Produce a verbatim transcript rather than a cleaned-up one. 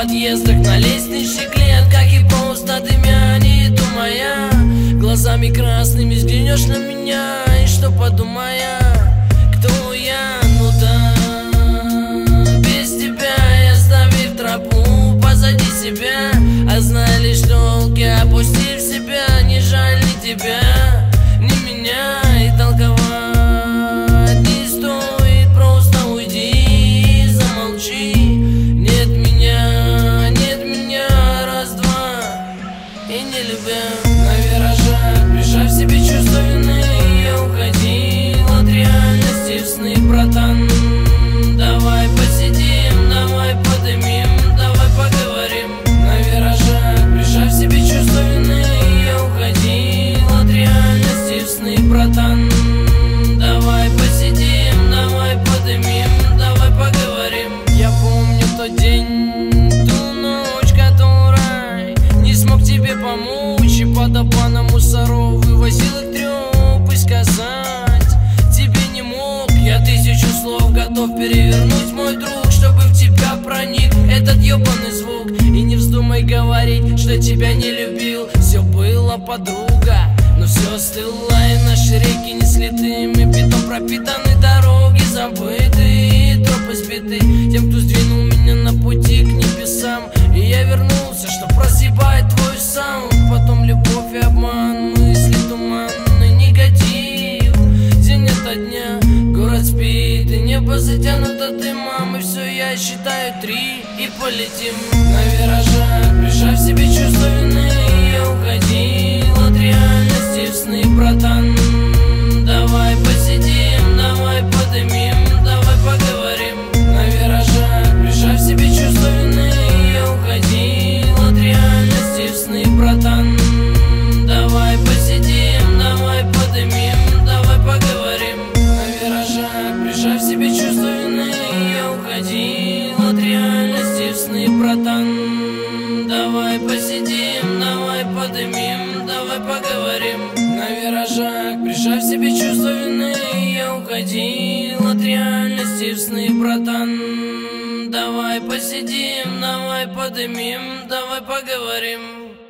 подъездах, на лестничных клетках, и просто дымя не думая, глазами красными взглянешь на меня, и что подумая, кто я? Ну да, без тебя я, оставив тропу позади себя, а знали, что волки, опустив себя, не жаль ни тебя, ни меня, и толковать не стоит, просто уйди, замолчи. Нет меня, нет меня, раз-два, и не любя. На виражах, прижав себе чувство вины, я уходил от реальности в сны, братан. Давай посидим, давай подымим, давай поговорим. На виражах, прижав себе чувство вины, я уходил от реальности в сны, братан. Давай посидим, давай подымим, давай поговорим. Я помню тот день, ту ночь, которой не смог тебе помочь, и под опаном мусоров вывозил их трёп, и сказать тебе не мог. Я тысячу слов готов перевернуть, мой друг, чтобы в тебя проник этот ёбаный звук. И не вздумай говорить, что тебя не любил, все было, подруга, но все стыло, и наши реки несли дым, и бетон пропитаны, дороги забыты, тропы сбиты тем, кто сдвинул меня на пути к небесам. И я вернулся, чтоб прозябать твой саунд. Потом любовь и обман, мысли туманны, негатив. День ото дня, город спит, и небо затянуто дымом. И все, я считаю три, и полетим. На виражах, прижав себе чувство вины, я уходил от реальности в сны, братан. Давай посидим, давай подымим, давай поговорим. На виражах, прижав себе чувство вины, я уходил от реальности в сны, братан. Давай посидим, давай подымим, давай поговорим. На виражах, прижав себе чувство вины, я уходил от реальности в сны, братан. Давай посидим, давай подымим, давай поговорим. На виражах, прижав себе чувство вины, я уходил от реальности в сны, братан. Давай посидим, давай подымим, давай поговорим.